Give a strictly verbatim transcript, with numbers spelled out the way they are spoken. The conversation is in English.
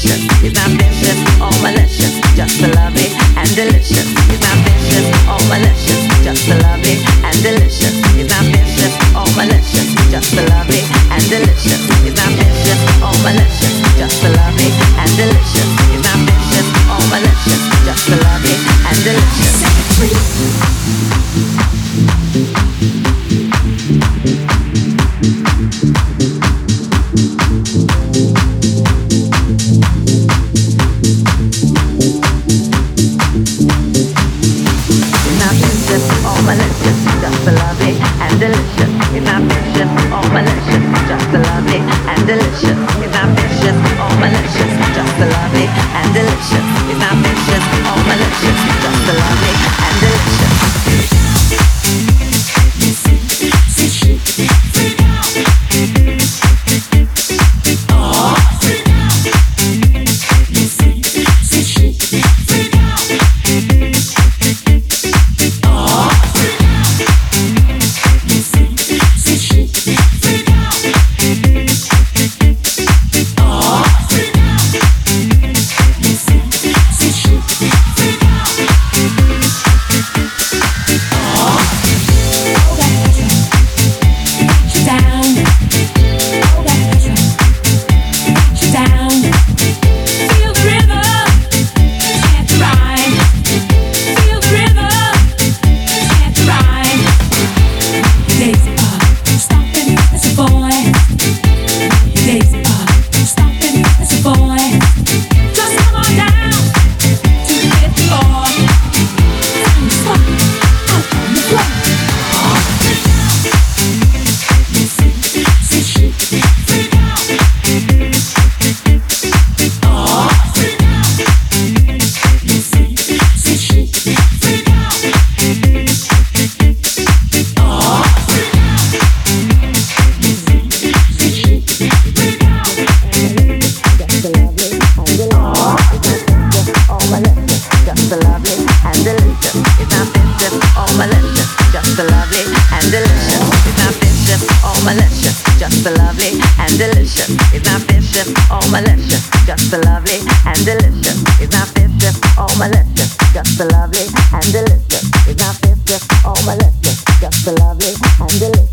vicious. It's not vicious or malicious, just the lovely and delicious. It's not vicious or malicious, just the lovely and delicious. It's not vicious or malicious, just the lovely and delicious. It's not vicious or malicious, just the lovely and delicious. It's not vicious or malicious, just the lovely and delicious. Set it free. Just the lovely and delicious. It's not vicious or malicious, just the lovely and delicious. It's not vicious or malicious, just the lovely and delicious. It's not vicious or malicious, just the lovely and delicious. Just the lovely and delicious. It's not vicious or malicious, just the lovely and delicious. It's not vicious or malicious, just the lovely and delicious. It's not vicious or malicious, just the lovely and delicious.